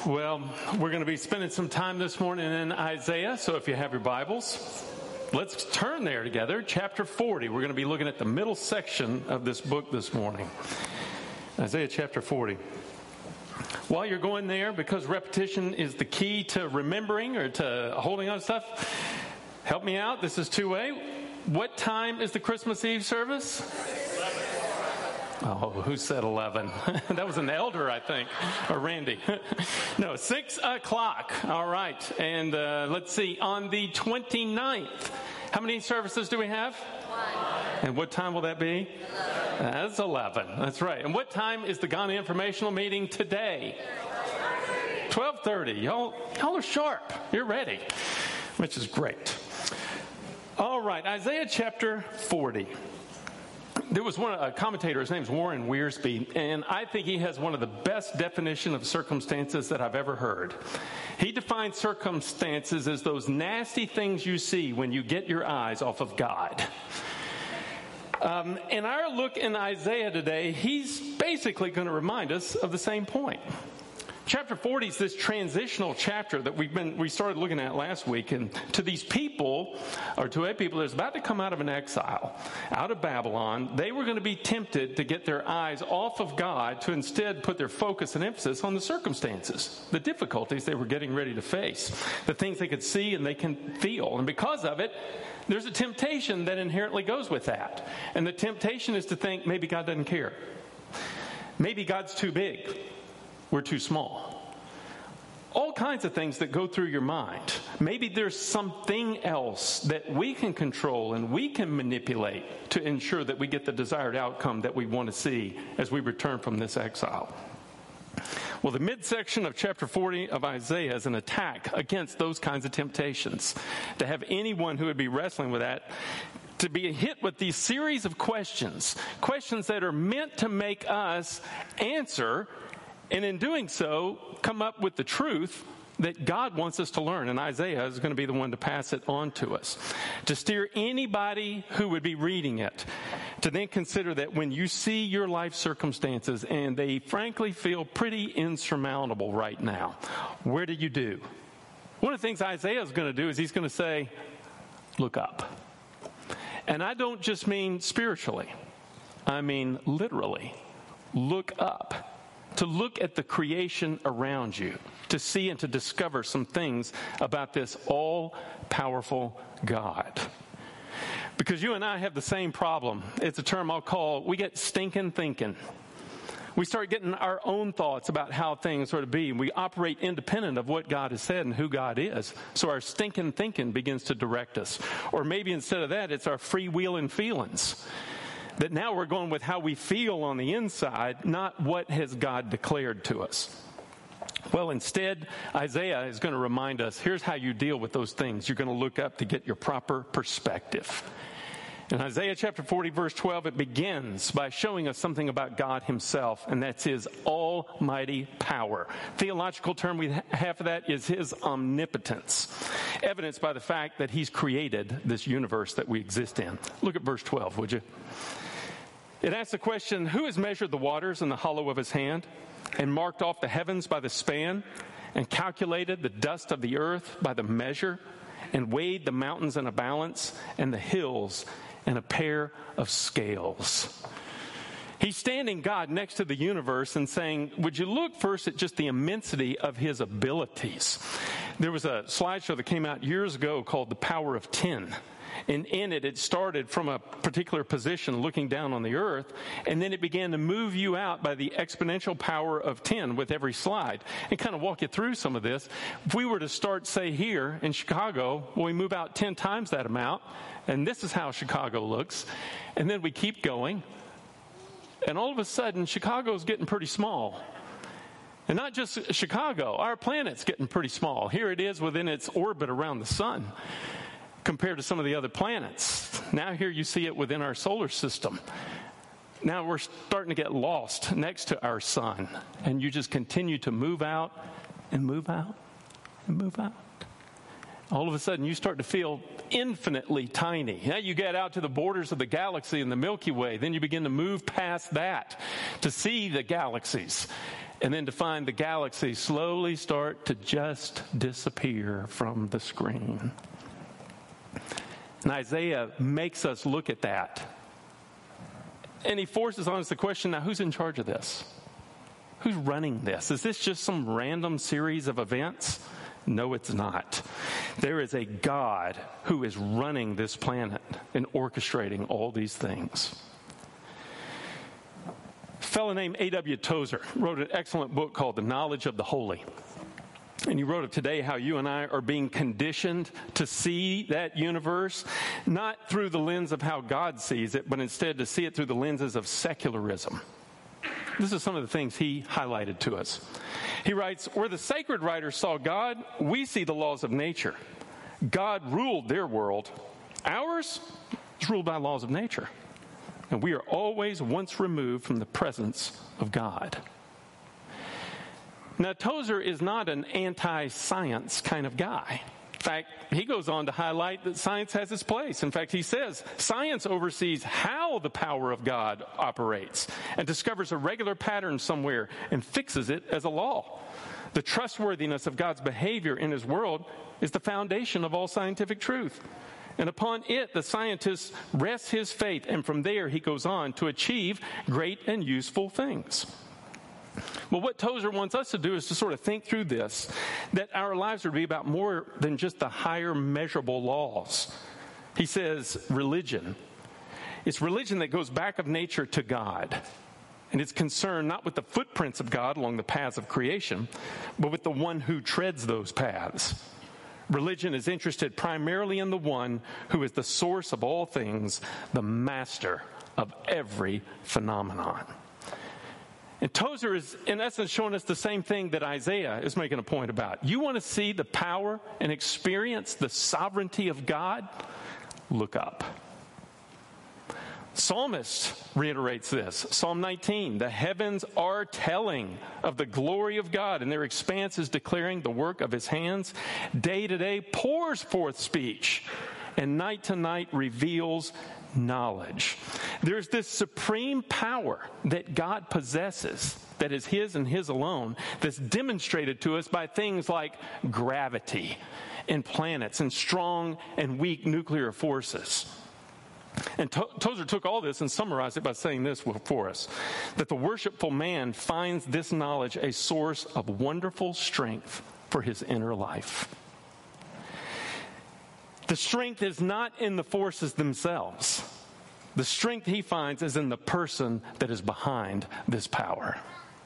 Well, we're going to be spending some time this morning in Isaiah, so if you have your Bibles, let's turn there together. Chapter 40. We're going to be looking at the middle section of this book this morning. Isaiah chapter 40. While you're going there, because repetition is the key to remembering or to holding on to stuff, help me out. This is two-way. What time is the Christmas Eve service? Oh, who said 11? That was an elder, I think, or Randy. No, 6 o'clock. All right. And let's see, on the 29th, how many services do we have? 1. And what time will that be? 11. That's 11. That's right. And what time is the Ghana informational meeting today? 12:30. Y'all are sharp. You're ready, which is great. All right, Isaiah chapter 40. There was a commentator, his name's Warren Wiersbe, and I think he has one of the best definitions of circumstances that I've ever heard. He defines circumstances as those nasty things you see when you get your eyes off of God. In our look in Isaiah today, he's basically going to remind us of the same point. Chapter 40 is this transitional chapter that we started looking at last week, and to these people, or to a people that's about to come out of an exile, out of Babylon, they were going to be tempted to get their eyes off of God to instead put their focus and emphasis on the circumstances, the difficulties they were getting ready to face, the things they could see and they can feel. And because of it, there's a temptation that inherently goes with that. And the temptation is to think maybe God doesn't care. Maybe God's too big. We're too small. All kinds of things that go through your mind. Maybe there's something else that we can control and we can manipulate to ensure that we get the desired outcome that we want to see as we return from this exile. Well, the midsection of chapter 40 of Isaiah is an attack against those kinds of temptations. To have anyone who would be wrestling with that to be hit with these series of questions that are meant to make us answer, and in doing so, come up with the truth that God wants us to learn. And Isaiah is going to be the one to pass it on to us. To steer anybody who would be reading it to then consider that when you see your life circumstances and they frankly feel pretty insurmountable right now, where do you do? One of the things Isaiah is going to do is he's going to say, look up. And I don't just mean spiritually. I mean literally. Look up. To look at the creation around you, to see and to discover some things about this all-powerful God. Because you and I have the same problem. It's a term I'll call, we get stinking thinking. We start getting our own thoughts about how things are to be. We operate independent of what God has said and who God is. So our stinking thinking begins to direct us. Or maybe instead of that, it's our freewheeling feelings. That now we're going with how we feel on the inside, not what has God declared to us. Well, instead, Isaiah is going to remind us, here's how you deal with those things. You're going to look up to get your proper perspective. In Isaiah chapter 40, verse 12, it begins by showing us something about God himself, and that's his almighty power. Theological term we have for that is his omnipotence, evidenced by the fact that he's created this universe that we exist in. Look at verse 12, would you? It asks the question, who has measured the waters in the hollow of his hand and marked off the heavens by the span and calculated the dust of the earth by the measure and weighed the mountains in a balance and the hills in a pair of scales? He's standing God next to the universe and saying, would you look first at just the immensity of his abilities? There was a slideshow that came out years ago called The Power of 10. And in it, it started from a particular position looking down on the earth, and then it began to move you out by the exponential power of 10 with every slide. And kind of walk you through some of this. If we were to start, say, here in Chicago, well, we move out 10 times that amount, and this is how Chicago looks. And then we keep going, and all of a sudden, Chicago's getting pretty small. And not just Chicago, our planet's getting pretty small. Here it is within its orbit around the sun, compared to some of the other planets. Now here you see it within our solar system. Now we're starting to get lost next to our sun. And you just continue to move out and move out and move out. All of a sudden you start to feel infinitely tiny. Now you get out to the borders of the galaxy and the Milky Way. Then you begin to move past that to see the galaxies. and then to find the galaxy slowly start to just disappear from the screen. And Isaiah makes us look at that. And he forces on us the question, now who's in charge of this? Who's running this? Is this just some random series of events? No, it's not. There is a God who is running this planet and orchestrating all these things. A fellow named A.W. Tozer wrote an excellent book called The Knowledge of the Holy. And he wrote of today how you and I are being conditioned to see that universe, not through the lens of how God sees it, but instead to see it through the lenses of secularism. This is some of the things he highlighted to us. He writes, where the sacred writers saw God, we see the laws of nature. God ruled their world. Ours is ruled by laws of nature. And we are always once removed from the presence of God. Now, Tozer is not an anti-science kind of guy. In fact, he goes on to highlight that science has its place. In fact, he says science oversees how the power of God operates and discovers a regular pattern somewhere and fixes it as a law. The trustworthiness of God's behavior in his world is the foundation of all scientific truth. And upon it, the scientist rests his faith, and from there he goes on to achieve great and useful things. Well, what Tozer wants us to do is to sort of think through this, that our lives would be about more than just the higher measurable laws. He says religion. It's religion that goes back of nature to God. And it's concerned not with the footprints of God along the paths of creation, but with the one who treads those paths. Religion is interested primarily in the one who is the source of all things, the master of every phenomenon. And Tozer is, in essence, showing us the same thing that Isaiah is making a point about. You want to see the power and experience the sovereignty of God? Look up. Psalmist reiterates this. Psalm 19, the heavens are telling of the glory of God, and their expanse is declaring the work of his hands. Day to day pours forth speech, and night to night reveals knowledge. There's this supreme power that God possesses that is his and his alone, that's demonstrated to us by things like gravity and planets and strong and weak nuclear forces. And Tozer took all this and summarized it by saying this for us, that the worshipful man finds this knowledge a source of wonderful strength for his inner life. The strength is not in the forces themselves. The strength he finds is in the person that is behind this power.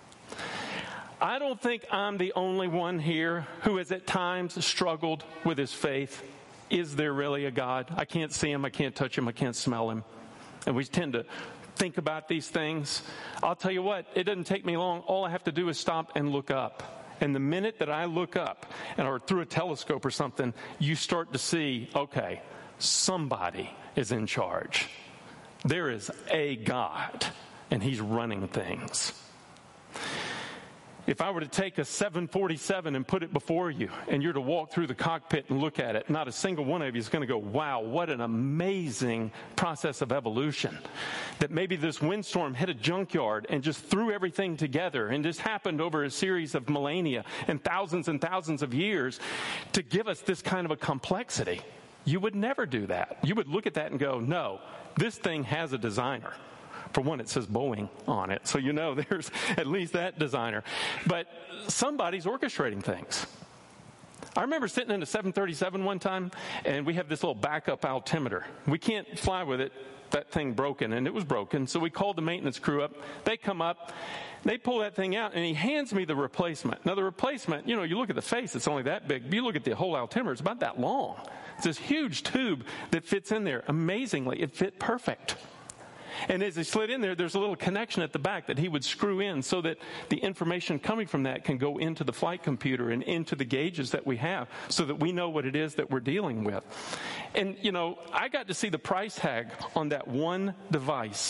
I don't think I'm the only one here who has at times struggled with his faith. Is there really a God? I can't see him, I can't touch him, I can't smell him. And we tend to think about these things. I'll tell you what, it doesn't take me long. All I have to do is stop and look up. And the minute that I look up, or through a telescope or something, you start to see, okay, somebody is in charge. There is a God, and he's running things. If I were to take a 747 and put it before you, and you're to walk through the cockpit and look at it, not a single one of you is going to go, wow, what an amazing process of evolution. That maybe this windstorm hit a junkyard and just threw everything together, and just happened over a series of millennia and thousands of years to give us this kind of a complexity. You would never do that. You would look at that and go, no, this thing has a designer. For one, it says Boeing on it, so you know there's at least that designer. But somebody's orchestrating things. I remember sitting in a 737 one time, and we have this little backup altimeter. We can't fly with it. That thing broken, and it was broken, so we called the maintenance crew up. They come up, they pull that thing out, and he hands me the replacement. Now, the replacement, you look at the face, it's only that big. But you look at the whole altimeter, it's about that long. It's this huge tube that fits in there. Amazingly, it fit perfect. And as he slid in there, there's a little connection at the back that he would screw in so that the information coming from that can go into the flight computer and into the gauges that we have so that we know what it is that we're dealing with. And, I got to see the price tag on that one device,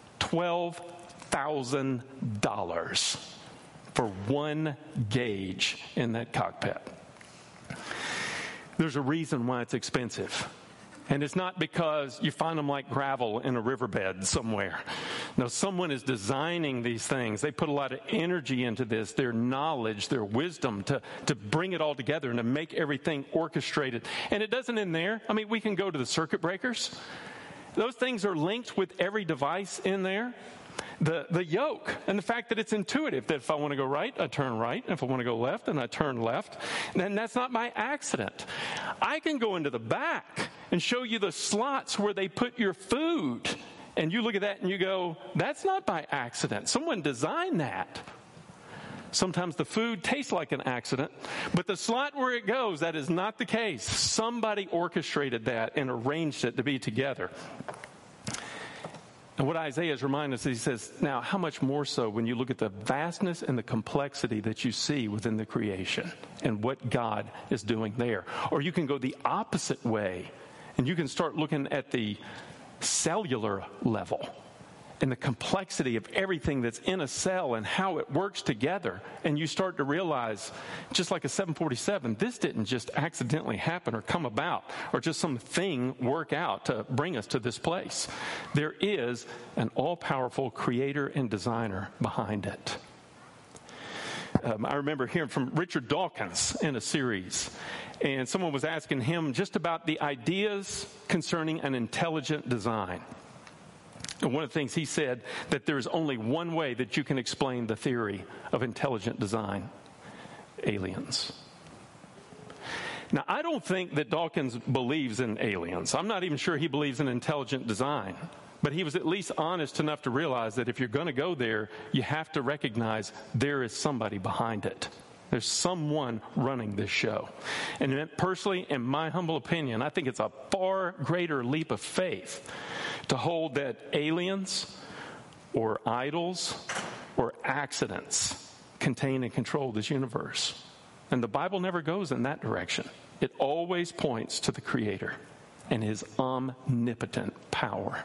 $12,000 for one gauge in that cockpit. There's a reason why it's expensive. And it's not because you find them like gravel in a riverbed somewhere. No, someone is designing these things. They put a lot of energy into this, their knowledge, their wisdom to bring it all together and to make everything orchestrated. And it doesn't end there. I mean, we can go to the circuit breakers. Those things are linked with every device in there. The yoke and the fact that it's intuitive, that if I want to go right, I turn right. If I want to go left, then I turn left. And that's not by accident. I can go into the back and show you the slots where they put your food. And you look at that and you go, that's not by accident. Someone designed that. Sometimes the food tastes like an accident, but the slot where it goes, that is not the case. Somebody orchestrated that and arranged it to be together. And what Isaiah is reminding us, he says, now how much more so when you look at the vastness and the complexity that you see within the creation and what God is doing there. Or you can go the opposite way and you can start looking at the cellular level and the complexity of everything that's in a cell and how it works together. And you start to realize, just like a 747, this didn't just accidentally happen or come about or just some thing work out to bring us to this place. There is an all-powerful creator and designer behind it. I remember hearing from Richard Dawkins in a series, and someone was asking him just about the ideas concerning an intelligent design. And one of the things he said, that there is only one way that you can explain the theory of intelligent design: aliens. Now, I don't think that Dawkins believes in aliens. I'm not even sure he believes in intelligent design. But he was at least honest enough to realize that if you're going to go there, you have to recognize there is somebody behind it. There's someone running this show. And personally, in my humble opinion, I think it's a far greater leap of faith to hold that aliens or idols or accidents contain and control this universe. And the Bible never goes in that direction. It always points to the Creator and His omnipotent power.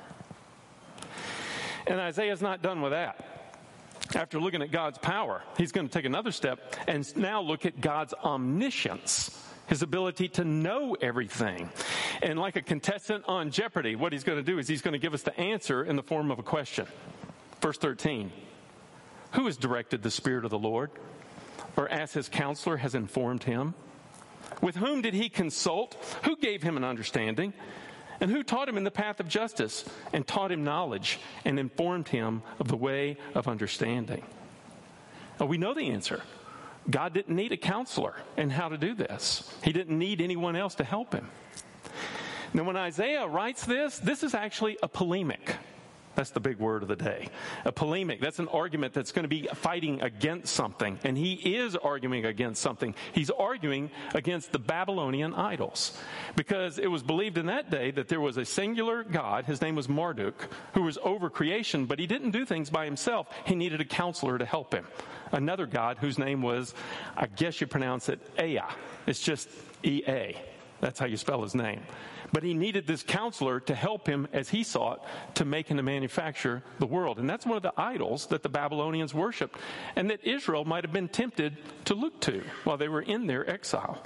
And Isaiah's not done with that. After looking at God's power, he's going to take another step and now look at God's omniscience, his ability to know everything. And like a contestant on Jeopardy, what he's going to do is he's going to give us the answer in the form of a question. Verse 13, who has directed the Spirit of the Lord? Or as his counselor has informed him? With whom did he consult? Who gave him an understanding? And who taught him in the path of justice, and taught him knowledge, and informed him of the way of understanding? Now, we know the answer. God didn't need a counselor in how to do this. He didn't need anyone else to help him. Now, when Isaiah writes this is actually a polemic. That's the big word of the day. A polemic. That's an argument that's going to be fighting against something. And he is arguing against something. He's arguing against the Babylonian idols. Because it was believed in that day that there was a singular God, his name was Marduk, who was over creation, but he didn't do things by himself. He needed a counselor to help him. Another God whose name was, I guess you pronounce it, Ea. It's just E-A. That's how you spell his name. But he needed this counselor to help him as he sought to make and to manufacture the world. And that's one of the idols that the Babylonians worshiped and that Israel might have been tempted to look to while they were in their exile.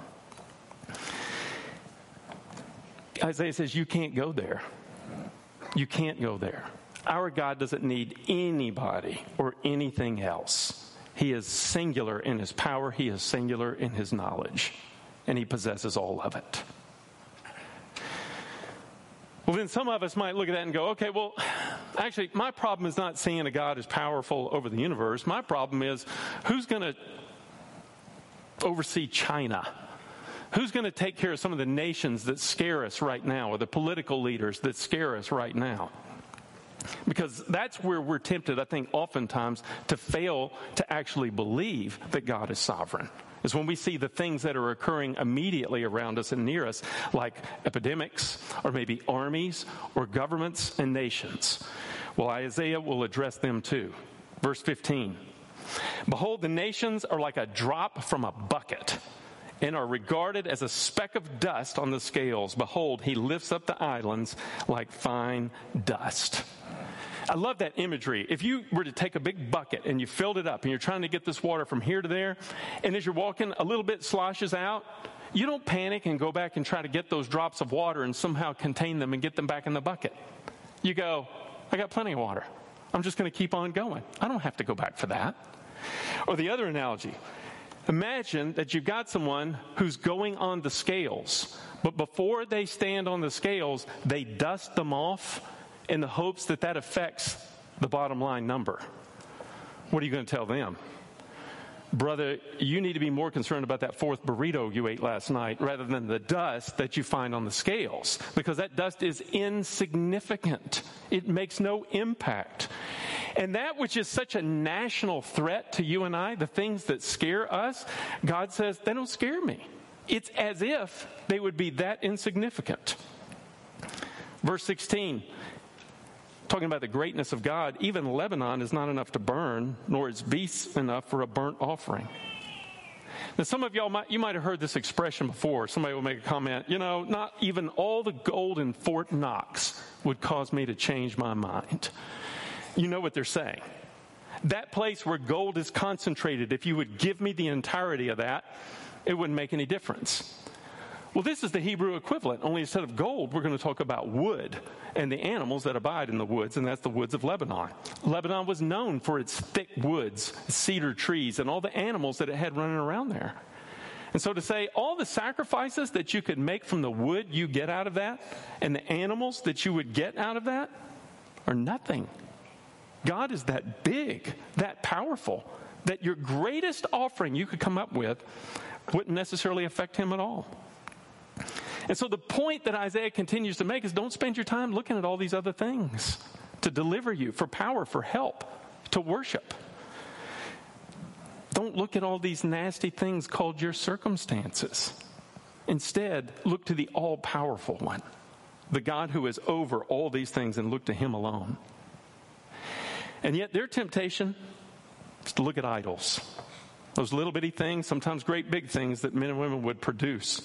Isaiah says, you can't go there. You can't go there. Our God doesn't need anybody or anything else. He is singular in his power. He is singular in his knowledge. And he possesses all of it. Well, then some of us might look at that and go, okay, well, actually, my problem is not seeing a God as powerful over the universe. My problem is, who's going to oversee China? Who's going to take care of some of the nations that scare us right now, or the political leaders that scare us right now? Because that's where we're tempted, I think, oftentimes to fail to actually believe that God is sovereign. Is when we see the things that are occurring immediately around us and near us, like epidemics, or maybe armies, or governments and nations. Well, Isaiah will address them too. Verse 15, behold, the nations are like a drop from a bucket, and are regarded as a speck of dust on the scales. Behold, he lifts up the islands like fine dust. I love that imagery. If you were to take a big bucket and you filled it up and you're trying to get this water from here to there, and as you're walking, a little bit sloshes out, you don't panic and go back and try to get those drops of water and somehow contain them and get them back in the bucket. You go, I got plenty of water. I'm just going to keep on going. I don't have to go back for that. Or the other analogy, imagine that you've got someone who's going on the scales, but before they stand on the scales, they dust them off in the hopes that that affects the bottom line number. What are you going to tell them? Brother, you need to be more concerned about that fourth burrito you ate last night rather than the dust that you find on the scales, because that dust is insignificant. It makes no impact. And that which is such a national threat to you and I, the things that scare us, God says, they don't scare me. It's as if they would be that insignificant. Verse 16, talking about the greatness of God, even Lebanon is not enough to burn, nor is beasts enough for a burnt offering. Now, some of y'all might have heard this expression before. Somebody will make a comment, not even all the gold in Fort Knox would cause me to change my mind. You know what they're saying. That place where gold is concentrated, if you would give me the entirety of that, it wouldn't make any difference. Well, this is the Hebrew equivalent, only instead of gold, we're going to talk about wood and the animals that abide in the woods, and that's the woods of Lebanon. Lebanon was known for its thick woods, cedar trees, and all the animals that it had running around there. And so to say all the sacrifices that you could make from the wood you get out of that and the animals that you would get out of that are nothing. God is that big, that powerful, that your greatest offering you could come up with wouldn't necessarily affect him at all. And so the point that Isaiah continues to make is don't spend your time looking at all these other things to deliver you, for power, for help, to worship. Don't look at all these nasty things called your circumstances. Instead, look to the all-powerful one, the God who is over all these things, and look to him alone. And yet their temptation is to look at idols. Those little bitty things, sometimes great big things that men and women would produce.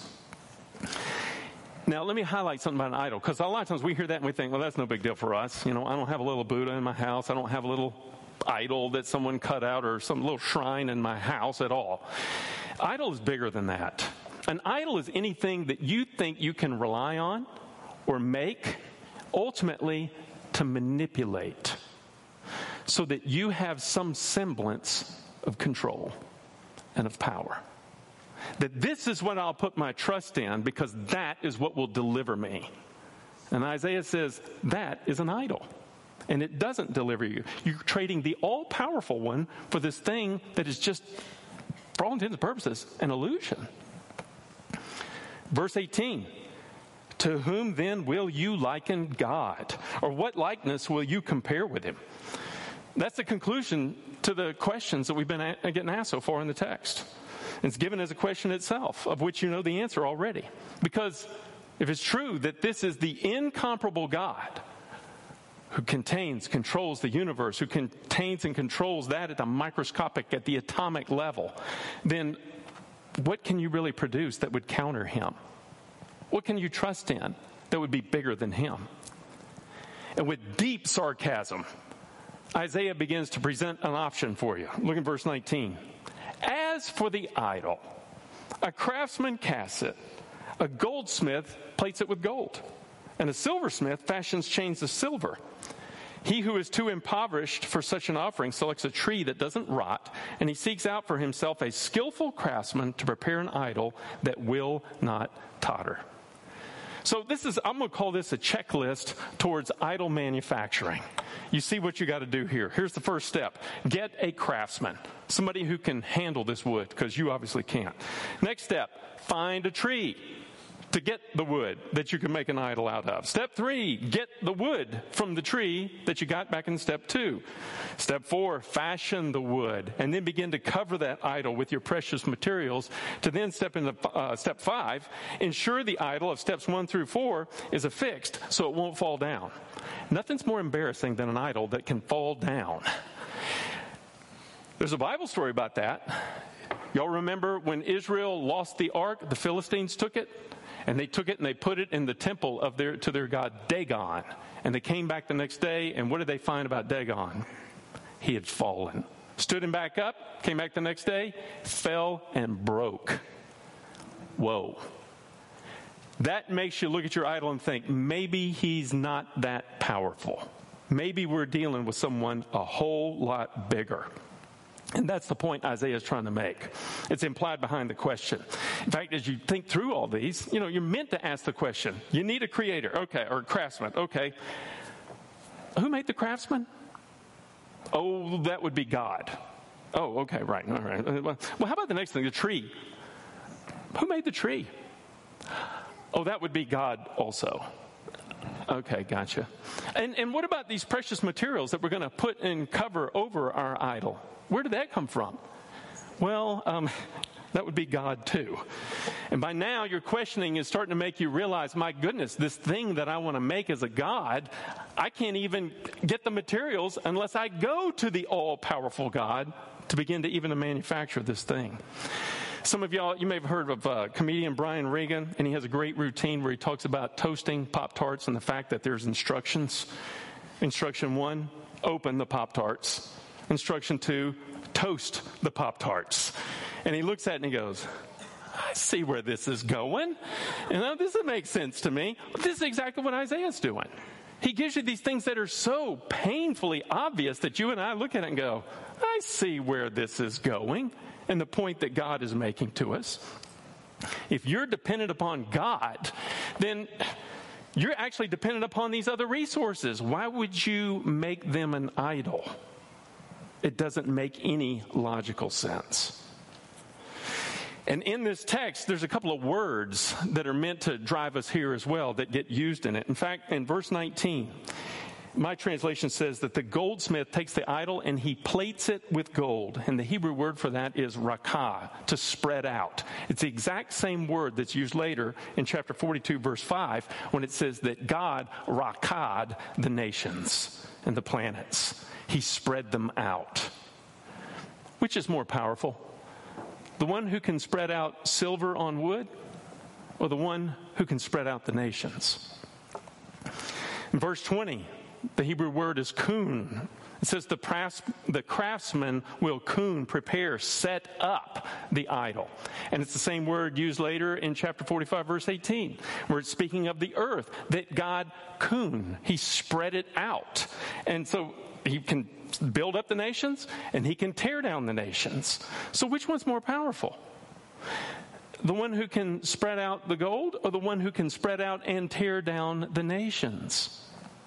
Now, let me highlight something about an idol, because a lot of times we hear that and we think, well, that's no big deal for us. I don't have a little Buddha in my house. I don't have a little idol that someone cut out or some little shrine in my house at all. Idol is bigger than that. An idol is anything that you think you can rely on or make, ultimately to manipulate, so that you have some semblance of control and of power. That this is what I'll put my trust in, because that is what will deliver me. And Isaiah says that is an idol, and it doesn't deliver you. You're trading the all-powerful one for this thing that is just, for all intents and purposes, an illusion. Verse 18, to whom then will you liken God? Or what likeness will you compare with him? That's the conclusion to the questions that we've been getting asked so far in the text. It's given as a question itself, of which you know the answer already. Because if it's true that this is the incomparable God who controls the universe, who contains and controls that at the microscopic, at the atomic level, then what can you really produce that would counter him? What can you trust in that would be bigger than him? And with deep sarcasm, Isaiah begins to present an option for you. Look at verse 19. As for the idol, a craftsman casts it, a goldsmith plates it with gold, and a silversmith fashions chains of silver. He who is too impoverished for such an offering selects a tree that doesn't rot, and he seeks out for himself a skillful craftsman to prepare an idol that will not totter. So I'm going to call this a checklist towards idol manufacturing. You see what you got to do here. Here's the first step. Get a craftsman, somebody who can handle this wood, because you obviously can't. Next step, find a tree to get the wood that you can make an idol out of. Step 3, get the wood from the tree that you got back in step 2. Step 4, fashion the wood, and then begin to cover that idol with your precious materials, to then step into step 5, ensure the idol of steps 1 through 4 is affixed so it won't fall down. Nothing's more embarrassing than an idol that can fall down. There's a Bible story about that. Y'all remember when Israel lost the ark, the Philistines took it? And they took it and they put it in the temple to their god Dagon. And they came back the next day, and what did they find about Dagon? He had fallen. Stood him back up, came back the next day, fell and broke. Whoa. That makes you look at your idol and think, maybe he's not that powerful. maybe we're dealing with someone a whole lot bigger. And that's the point Isaiah is trying to make. It's implied behind the question. In fact, as you think through all these, you're meant to ask the question. You need a creator, okay, or a craftsman, okay. Who made the craftsman? Oh, that would be God. Oh, okay, right, all right. Well, how about the next thing, the tree? Who made the tree? Oh, that would be God also. Okay, gotcha. And what about these precious materials that we're going to put and cover over our idol? Where did that come from? Well, that would be God too. And by now, your questioning is starting to make you realize, my goodness, this thing that I want to make as a God, I can't even get the materials unless I go to the all-powerful God to begin to even manufacture this thing. Some of y'all, you may have heard of comedian Brian Regan, and he has a great routine where he talks about toasting Pop-Tarts and the fact that there's instructions. Instruction 1, open the Pop-Tarts. Instruction 2, toast the Pop-Tarts. And he looks at it and he goes, I see where this is going. This would make sense to me. This is exactly what Isaiah's doing. He gives you these things that are so painfully obvious that you and I look at it and go, I see where this is going. And the point that God is making to us. If you're dependent upon God, then you're actually dependent upon these other resources. Why would you make them an idol? It doesn't make any logical sense. And in this text, there's a couple of words that are meant to drive us here as well that get used in it. In fact, in verse 19, my translation says that the goldsmith takes the idol and he plates it with gold. And the Hebrew word for that is rakah, to spread out. It's the exact same word that's used later in chapter 42, verse 5, when it says that God rakad the nations and the planets. He spread them out. Which is more powerful? The one who can spread out silver on wood, or the one who can spread out the nations? In verse 20, the Hebrew word is kun. It says the craftsman will kun, prepare, set up the idol. And it's the same word used later in chapter 45, verse 18, where it's speaking of the earth, that God kun, he spread it out. And so he can build up the nations and he can tear down the nations. So which one's more powerful? The one who can spread out the gold, or the one who can spread out and tear down the nations?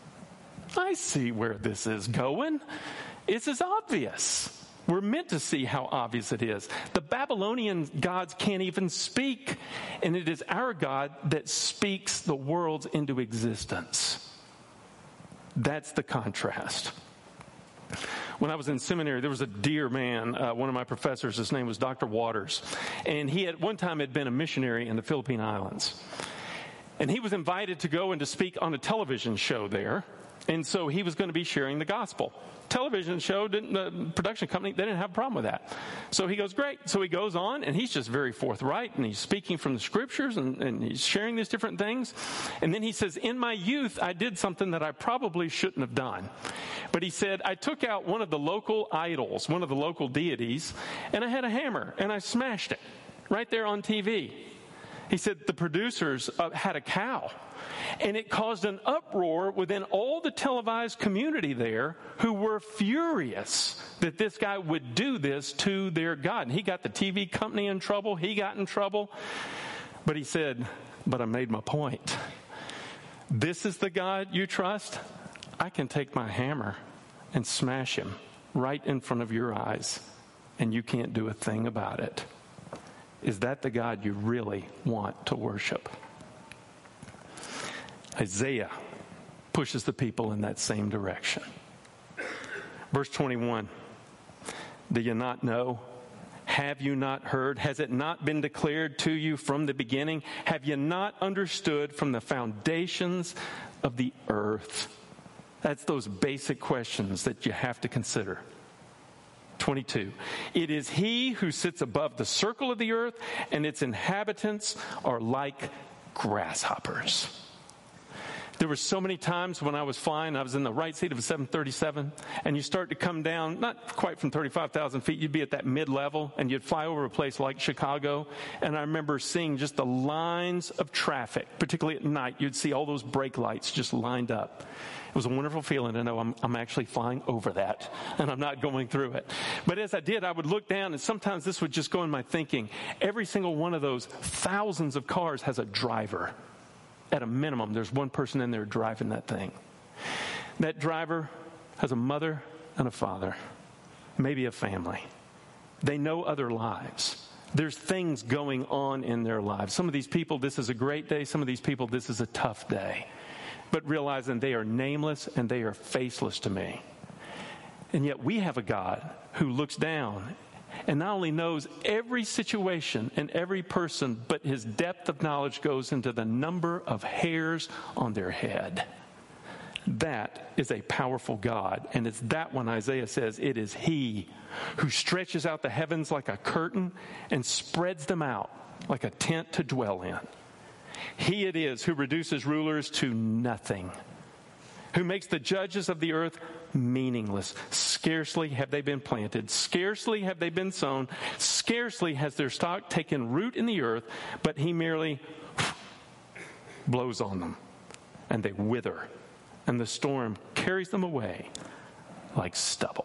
I see where this is going. It's as obvious. We're meant to see how obvious it is. The Babylonian gods can't even speak, and it is our God that speaks the worlds into existence. That's the contrast. When I was in seminary, there was a dear man, one of my professors, his name was Dr. Waters, and he at one time had been a missionary in the Philippine Islands. And he was invited to go and to speak on a television show there. And so he was going to be sharing the gospel. Television show, the production company, they didn't have a problem with that. So he goes, great. So he goes on, and he's just very forthright, and he's speaking from the scriptures, and he's sharing these different things. And then he says, in my youth, I did something that I probably shouldn't have done. But he said, I took out one of the local idols, one of the local deities, and I had a hammer, and I smashed it right there on TV. He said the producers had a cow, and it caused an uproar within all the televised community there, who were furious that this guy would do this to their God. And he got the TV company in trouble. He got in trouble. But he said, but I made my point. This is the God you trust? I can take my hammer and smash him right in front of your eyes, and you can't do a thing about it. Is that the God you really want to worship? Isaiah pushes the people in that same direction. Verse 21, do you not know? Have you not heard? Has it not been declared to you from the beginning? Have you not understood from the foundations of the earth? That's those basic questions that you have to consider. 22. It is he who sits above the circle of the earth, and its inhabitants are like grasshoppers. There were so many times when I was flying, I was in the right seat of a 737, and you start to come down, not quite from 35,000 feet, you'd be at that mid-level, and you'd fly over a place like Chicago, and I remember seeing just the lines of traffic, particularly at night. You'd see all those brake lights just lined up. It was a wonderful feeling to know I'm actually flying over that, and I'm not going through it. But as I did, I would look down, and sometimes this would just go in my thinking. Every single one of those thousands of cars has a driver. At a minimum, there's one person in there driving that thing. That driver has a mother and a father, maybe a family. They know other lives. There's things going on in their lives. Some of these people, this is a great day. Some of these people, this is a tough day. But realizing they are nameless and they are faceless to me. And yet we have a God who looks down and not only knows every situation and every person, but his depth of knowledge goes into the number of hairs on their head. That is a powerful God. And it's that one Isaiah says, it is he who stretches out the heavens like a curtain and spreads them out like a tent to dwell in. He it is who reduces rulers to nothing, who makes the judges of the earth meaningless. Scarcely have they been planted. Scarcely have they been sown. Scarcely has their stock taken root in the earth, but he merely blows on them, and they wither, and the storm carries them away like stubble.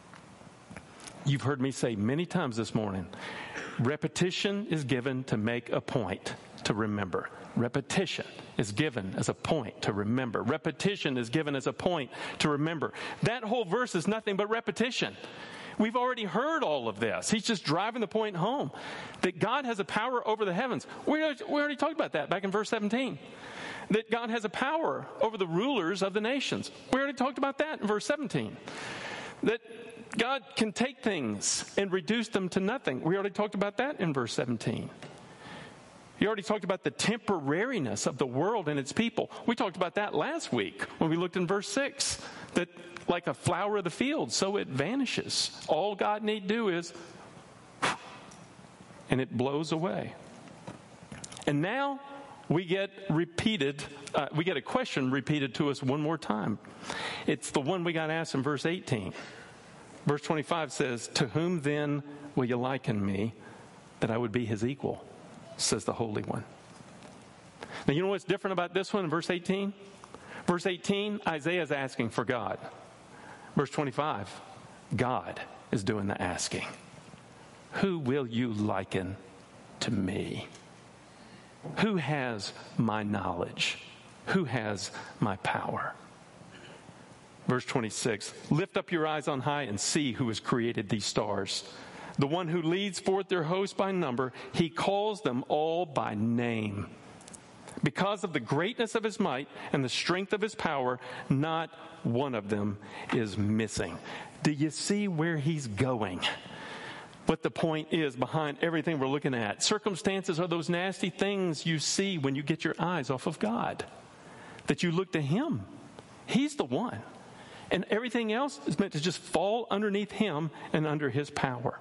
You've heard me say many times this morning, repetition is given to make a point to remember. Repetition is given as a point to remember. Repetition is given as a point to remember. That whole verse is nothing but repetition. We've already heard all of this. He's just driving the point home that God has a power over the heavens. We already talked about that back in verse 17. That God has a power over the rulers of the nations. We already talked about that in verse 17. That God can take things and reduce them to nothing. We already talked about that in verse 17. You already talked about the temporariness of the world and its people. We talked about that last week when we looked in verse 6. That like a flower of the field, so it vanishes. All God need do is, and it blows away. And now we get a question repeated to us one more time. It's the one we got asked in verse 18. Verse 25 says, to whom then will you liken me that I would be his equal? Says the Holy One. Now, you know what's different about this one in verse 18? Verse 18, Isaiah is asking for God. Verse 25, God is doing the asking. Who will you liken to me? Who has my knowledge? Who has my power? Verse 26, lift up your eyes on high and see who has created these stars. The one who leads forth their host by number, he calls them all by name. Because of the greatness of his might and the strength of his power, not one of them is missing. Do you see where he's going? What the point is behind everything we're looking at. Circumstances are those nasty things you see when you get your eyes off of God. That you look to him. He's the one. And everything else is meant to just fall underneath him and under his power.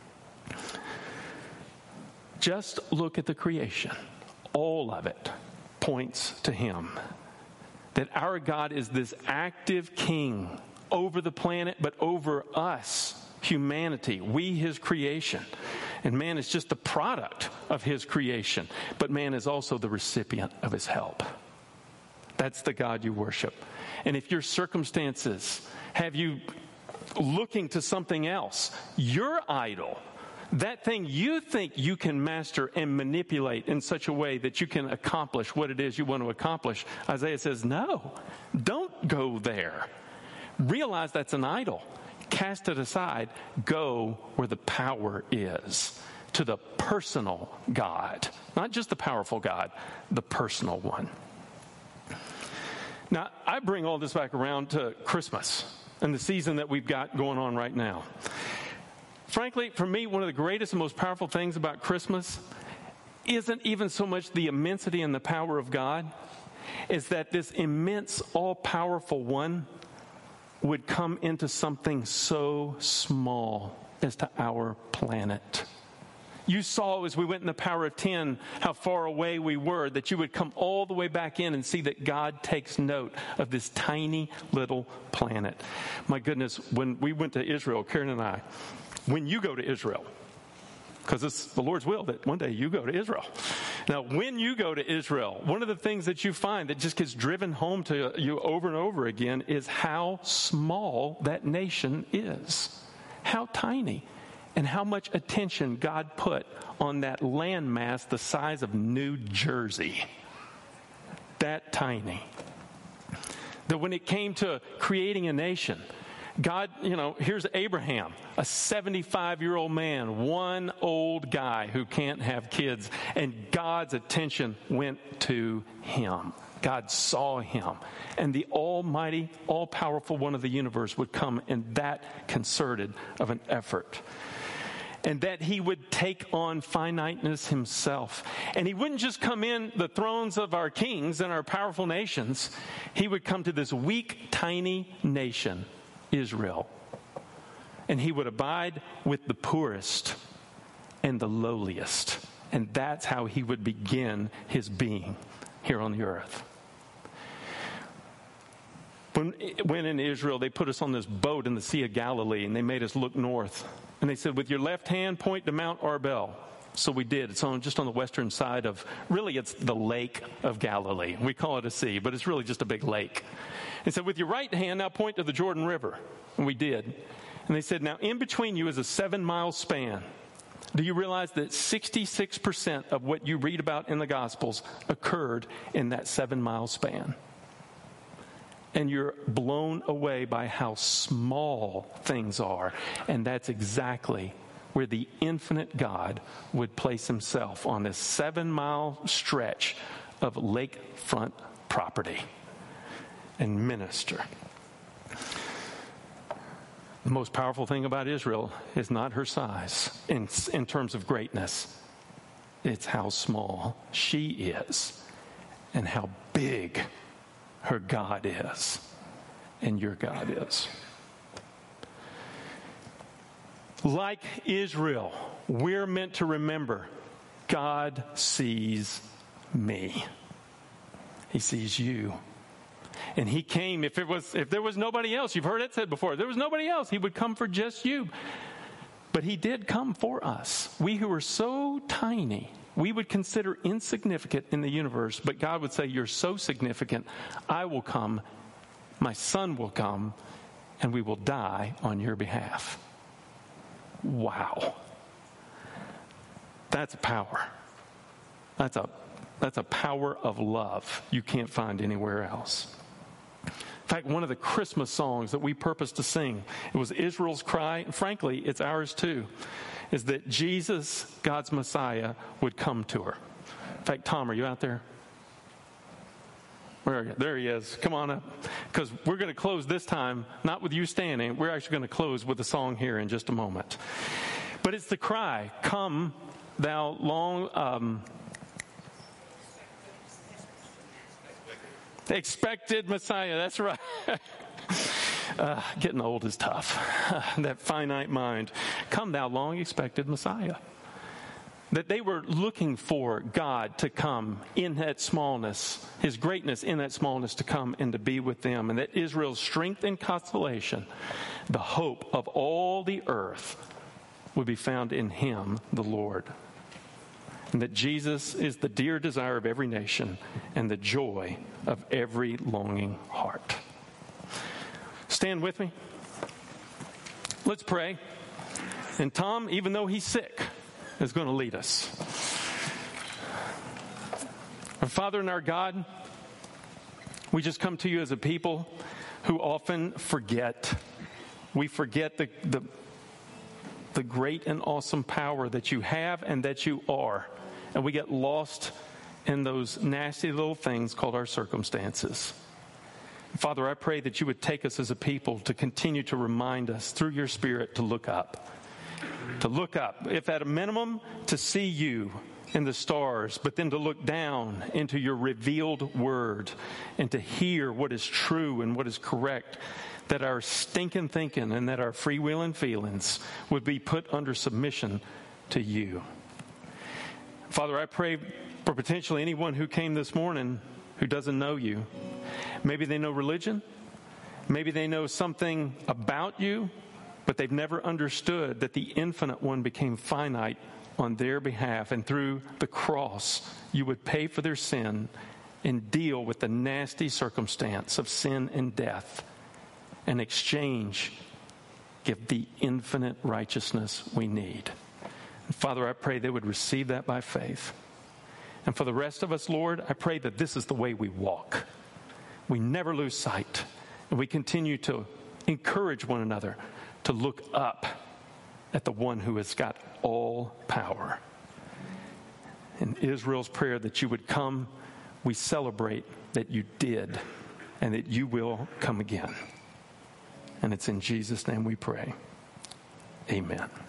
Just look at the creation. All of it points to him. That our God is this active king over the planet, but over us, humanity, we his creation. And man is just the product of his creation. But man is also the recipient of his help. That's the God you worship. And if your circumstances have you looking to something else, your idol, that thing you think you can master and manipulate in such a way that you can accomplish what it is you want to accomplish, Isaiah says, no, don't go there. Realize that's an idol. Cast it aside. Go where the power is, to the personal God. Not just the powerful God, the personal one. Now, I bring all this back around to Christmas and the season that we've got going on right now. Frankly, for me, one of the greatest and most powerful things about Christmas isn't even so much the immensity and the power of God, is that this immense, all-powerful one would come into something so small as to our planet. You saw as we went in the power of 10 how far away we were, that you would come all the way back in and see that God takes note of this tiny little planet. My goodness, when we went to Israel, Karen and I, when you go to Israel, because it's the Lord's will that one day you go to Israel. Now, when you go to Israel, one of the things that you find that just gets driven home to you over and over again is how small that nation is. How tiny. And how much attention God put on that landmass the size of New Jersey. That tiny. That when it came to creating a nation, God, here's Abraham, a 75-year-old man, one old guy who can't have kids, and God's attention went to him. God saw him, and the almighty, all-powerful one of the universe would come in that concerted of an effort. And that he would take on finiteness himself. And he wouldn't just come in the thrones of our kings and our powerful nations. He would come to this weak, tiny nation, Israel. And he would abide with the poorest and the lowliest. And that's how he would begin his being here on the earth. When in Israel, they put us on this boat in the Sea of Galilee, and they made us look north. And they said, with your left hand, point to Mount Arbel. So we did. It's just on the western side of, really it's the Lake of Galilee. We call it a sea, but it's really just a big lake. And said, with your right hand, now point to the Jordan River. And we did. And they said, now in between you is a 7-mile span. Do you realize that 66% of what you read about in the Gospels occurred in that 7-mile span? And you're blown away by how small things are. And that's exactly where the infinite God would place himself on this 7-mile stretch of lakefront property and minister. The most powerful thing about Israel is not her size in terms of greatness. It's how small she is and how big her God is, and your God is. Like Israel, we're meant to remember, God sees me. He sees you. And he came, if there was nobody else, you've heard it said before, if there was nobody else, he would come for just you. But he did come for us. We who are so tiny, we would consider insignificant in the universe, but God would say, you're so significant, I will come, my son will come, and we will die on your behalf. Wow. That's a power. That's a power of love you can't find anywhere else. In fact, one of the Christmas songs that we purposed to sing, it was Israel's cry, and frankly, it's ours too, is that Jesus, God's Messiah, would come to her. In fact, Tom, are you out there? Where are you? There he is. Come on up. Because we're going to close this time, not with you standing. We're actually going to close with a song here in just a moment. But it's the cry, come thou long expected Messiah. That's right. Getting old is tough. That finite mind. Come thou long expected Messiah. That they were looking for God to come in that smallness, his greatness in that smallness to come and to be with them. And that Israel's strength and consolation, the hope of all the earth, would be found in him, the Lord. And that Jesus is the dear desire of every nation and the joy of every longing heart. Stand with me. Let's pray. And Tom, even though he's sick, is going to lead us. Our Father and our God, we just come to you as a people who often forget. We forget the great and awesome power that you have and that you are. And we get lost in those nasty little things called our circumstances. Father, I pray that you would take us as a people to continue to remind us through your Spirit to look up. To look up, if at a minimum, to see you in the stars, but then to look down into your revealed word and to hear what is true and what is correct, that our stinking thinking and that our free will and feelings would be put under submission to you. Father, I pray for potentially anyone who came this morning who doesn't know you. Maybe they know religion. Maybe they know something about you, but they've never understood that the infinite one became finite on their behalf. And through the cross, you would pay for their sin and deal with the nasty circumstance of sin and death. In exchange, give the infinite righteousness we need. And Father, I pray they would receive that by faith. And for the rest of us, Lord, I pray that this is the way we walk. We never lose sight. And we continue to encourage one another to look up at the one who has got all power. In Israel's prayer that you would come, we celebrate that you did and that you will come again. And it's in Jesus' name we pray. Amen.